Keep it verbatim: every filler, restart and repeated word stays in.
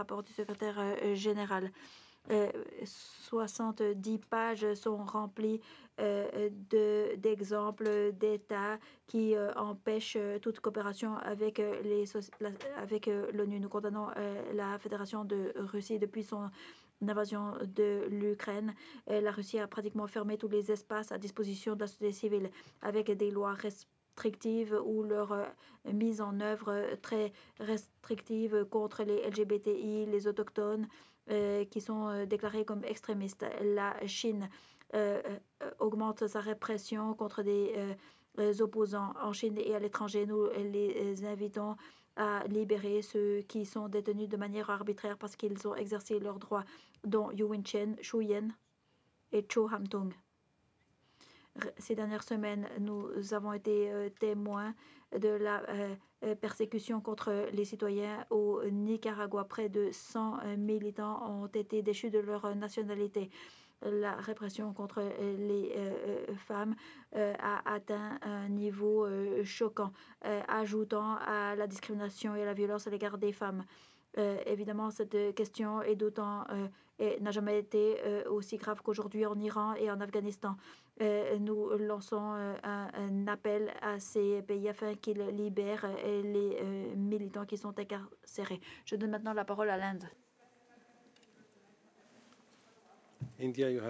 rapport du secrétaire euh, général. Euh, soixante-dix pages sont remplies euh, de, d'exemples d'États qui euh, empêchent euh, toute coopération avec, euh, les, la, avec euh, l'ONU. Nous condamnons euh, la Fédération de Russie depuis son invasion de l'Ukraine. Euh, la Russie a pratiquement fermé tous les espaces à disposition de la société civile avec des lois restrictives ou leur euh, mise en œuvre euh, très restrictive contre les L G B T I, les autochtones, Euh, qui sont euh, déclarés comme extrémistes. La Chine euh, euh, augmente sa répression contre des euh, opposants en Chine et à l'étranger. Nous les invitons à libérer ceux qui sont détenus de manière arbitraire parce qu'ils ont exercé leurs droits, dont Yu Winchen, Shu Yen et Cho Ham-tung. Ces dernières semaines, nous avons été euh, témoins de la euh, persécution contre les citoyens au Nicaragua. Près de cent militants ont été déchus de leur nationalité. La répression contre les euh, femmes euh, a atteint un niveau euh, choquant, euh, ajoutant à la discrimination et à la violence à l'égard des femmes. Euh, évidemment, cette question est d'autant euh, n'a jamais été euh, aussi grave qu'aujourd'hui en Iran et en Afghanistan. Euh, nous lançons euh, un, un appel à ces pays afin qu'ils libèrent euh, les euh, militants qui sont incarcérés. Je donne maintenant la parole à l'Inde. India, you have